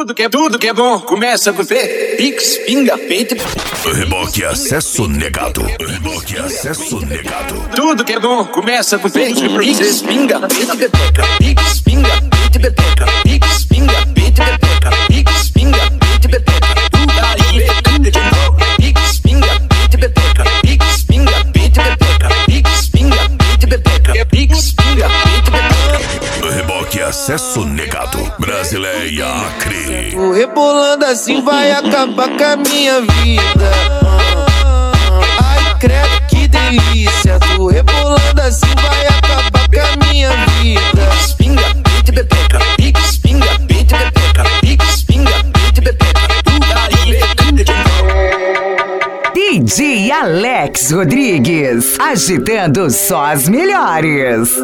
Tudo que é bom começa com P. Pix, pinga, peito. Reboque acesso negado. Reboque acesso negado. Tudo que é bom começa com P. Pix, pinga, peito, bebeca. Pix, pinga, peito, bebeca. Pix, pinga, peito, bebeca. Pix, pinga, peito, bebeca. Aí, de novo. Pix, pinga, peito, bebeca. Pix, pinga, peito, bebeca. Pix, pinga, peito, bebeca. Pix, pinga, peito, bebeca. Reboque acesso negado. Brasileia Acre. O rebolando assim vai acabar com a minha vida. Ai, credo, que delícia. Tu rebolando assim vai acabar com a minha vida. Pix, pinga, peito, bebeca. Pix, pinga, peito, bebeca. Pix, pinga, peito, bebeca. Aí, de novo. DJ Alex Rodrigues, agitando só as melhores.